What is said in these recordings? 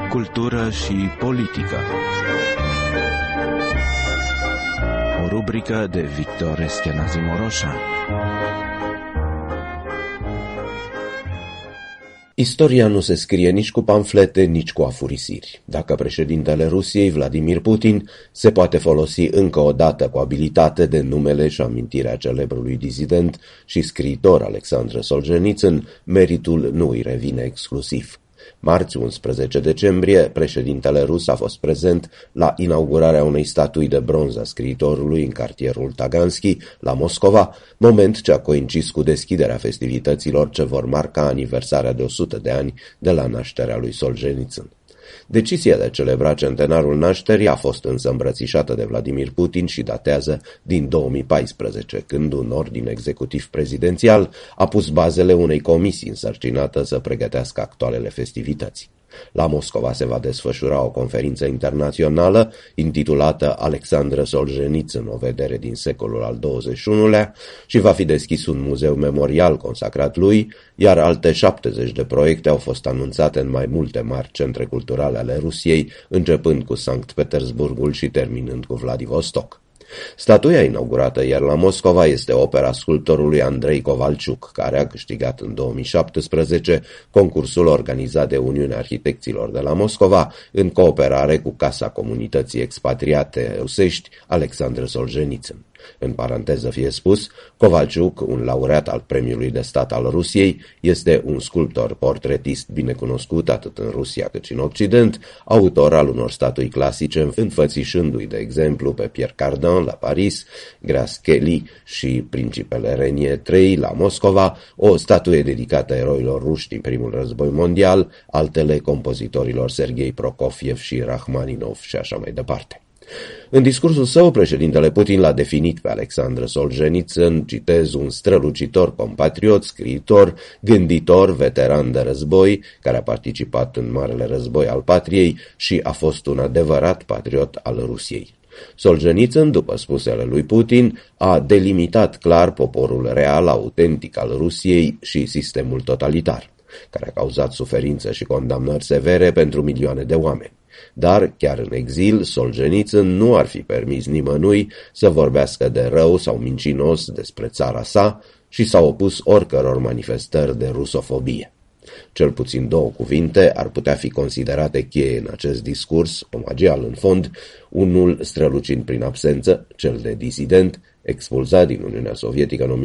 Cultură și politică. O rubrică de Victor Eschenazi-Moroșan. Istoria nu se scrie nici cu pamflete, nici cu afurisiri. Dacă președintele Rusiei, Vladimir Putin, se poate folosi încă o dată cu abilitate de numele și amintirea celebrului dizident și scriitor Alexandru Solzhenitsyn, meritul nu îi revine exclusiv. Marți, 11 decembrie, președintele rus a fost prezent la inaugurarea unei statui de bronz a scriitorului în cartierul Taganski, la Moscova, moment ce a coincis cu deschiderea festivităților ce vor marca aniversarea de 100 de ani de la nașterea lui Solzhenitsyn. Decizia de a celebra centenarul nașterii a fost însă îmbrățișată de Vladimir Putin și datează din 2014, când un ordin executiv prezidențial a pus bazele unei comisii însărcinată să pregătească actualele festivități. La Moscova se va desfășura o conferință internațională intitulată Alexandru Solzhenitsyn, o vedere din secolul al XXI-lea, și va fi deschis un muzeu memorial consacrat lui, iar alte 70 de proiecte au fost anunțate în mai multe mari centre culturale ale Rusiei, începând cu Sankt Petersburgul și terminând cu Vladivostok. Statuia inaugurată ieri la Moscova este opera sculptorului Andrei Kovalciuc, care a câștigat în 2017 concursul organizat de Uniunea Arhitecților de la Moscova în cooperare cu Casa Comunității Expatriate Rusești Alexandru Solzhenitsyn. În paranteză fie spus, Kovalciuc, un laureat al Premiului de Stat al Rusiei, este un sculptor portretist binecunoscut atât în Rusia cât și în Occident, autor al unor statui clasice, înfățișându-i, de exemplu, pe Pierre Cardin la Paris, Grace Kelly și Principele Renier III la Moscova, o statuie dedicată eroilor ruși din Primul Război Mondial, altele compozitorilor Sergei Prokofiev și Rachmaninov și așa mai departe. În discursul său, președintele Putin l-a definit pe Alexandru Solzhenitsyn, citez, un strălucitor compatriot, scriitor, gânditor, veteran de război, care a participat în Marele Război al Patriei și a fost un adevărat patriot al Rusiei. Solzhenitsyn, după spusele lui Putin, a delimitat clar poporul real, autentic al Rusiei și sistemul totalitar, care a cauzat suferință și condamnări severe pentru milioane de oameni. Dar, chiar în exil, Solzhenitsyn nu ar fi permis nimănui să vorbească de rău sau mincinos despre țara sa și s-a opus oricăror manifestări de rusofobie. Cel puțin două cuvinte ar putea fi considerate cheie în acest discurs, omagial în fond, unul strălucind prin absență, cel de disident, expulzat din Uniunea Sovietică în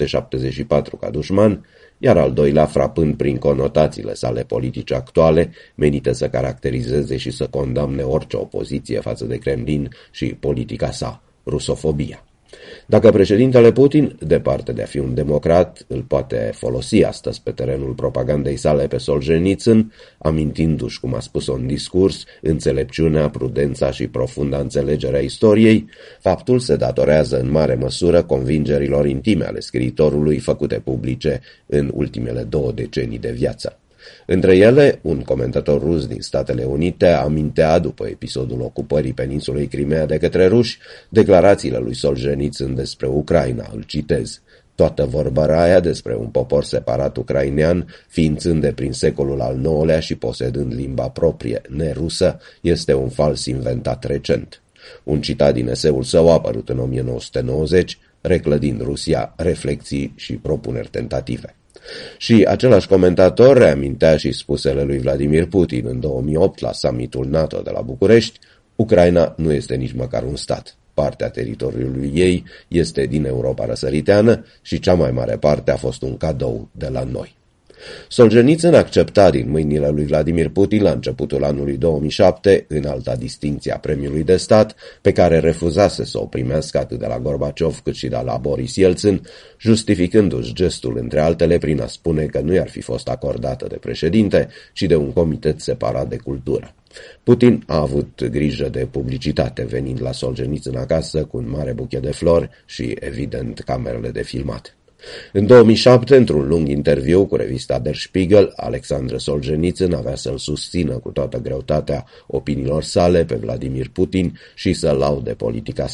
1974 ca dușman, iar al doilea frapând prin conotațiile sale politice actuale, menite să caracterizeze și să condamne orice opoziție față de Kremlin și politica sa, rusofobia. Dacă președintele Putin, departe de a fi un democrat, îl poate folosi astăzi pe terenul propagandei sale pe Solzhenitsyn, amintindu-și, cum a spus-o în discurs, înțelepciunea, prudența și profunda înțelegerea istoriei, faptul se datorează în mare măsură convingerilor intime ale scriitorului făcute publice în ultimele 2 decenii de viață. Între ele, un comentator rus din Statele Unite amintea, după episodul ocupării peninsulei Crimea de către ruși, declarațiile lui Solzhenitsyn despre Ucraina, îl citez, toată vorba aia despre un popor separat ucrainean, ființând de prin secolul al IX-lea și posedând limba proprie, nerusă, este un fals inventat recent. Un citat din eseul său apărut în 1990, reclădind Rusia, reflexii și propuneri tentative. Și același comentator reamintea și spusele lui Vladimir Putin în 2008 la summitul NATO de la București: Ucraina nu este nici măcar un stat. Partea teritoriului ei este din Europa răsăriteană și cea mai mare parte a fost un cadou de la noi. Solzhenitsyn accepta din mâinile lui Vladimir Putin la începutul anului 2007 înalta distincție a Premiului de Stat, pe care refuzase să o primească atât de la Gorbaciov cât și de la Boris Yeltsin, justificându-și gestul între altele prin a spune că nu i-ar fi fost acordată de președinte, ci de un comitet separat de cultură. Putin a avut grijă de publicitate, venind la Solzhenitsyn acasă cu un mare buchet de flori și, evident, camerele de filmat. În 2007, într-un lung interviu cu revista Der Spiegel, Alexandru Solzhenitsyn avea să-l susțină cu toată greutatea opiniilor sale pe Vladimir Putin și să laude politica sa.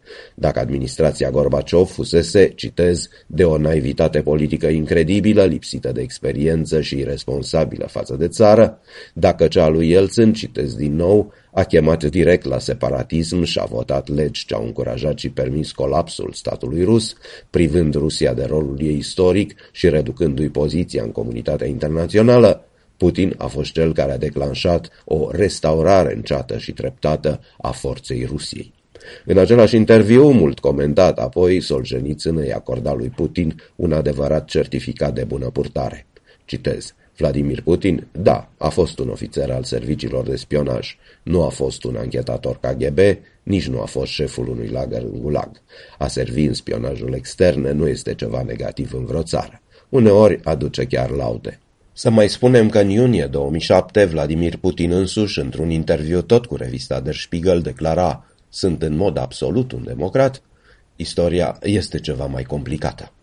Dacă administrația Gorbaciov fusese, citez, de o naivitate politică incredibilă, lipsită de experiență și irresponsabilă față de țară, dacă cea lui Yeltsin, citez din nou, a chemat direct la separatism și a votat legi ce au încurajat și permis colapsul statului rus, privând Rusia de rolul ei istoric și reducându-i poziția în comunitatea internațională, Putin a fost cel care a declanșat o restaurare înceată și treptată a forței Rusiei. În același interviu, mult comentat apoi, Solzhenitsyn îi acorda lui Putin un adevărat certificat de bună purtare. Citez: Vladimir Putin, da, a fost un ofițer al serviciilor de spionaj, nu a fost un anchetator KGB, nici nu a fost șeful unui lagăr în Gulag. A servi în spionajul extern nu este ceva negativ în vreo țară. Uneori aduce chiar laude. Să mai spunem că în iunie 2007, Vladimir Putin însuși, într-un interviu tot cu revista Der Spiegel, declara: "Sunt în mod absolut un democrat. Istoria este ceva mai complicată."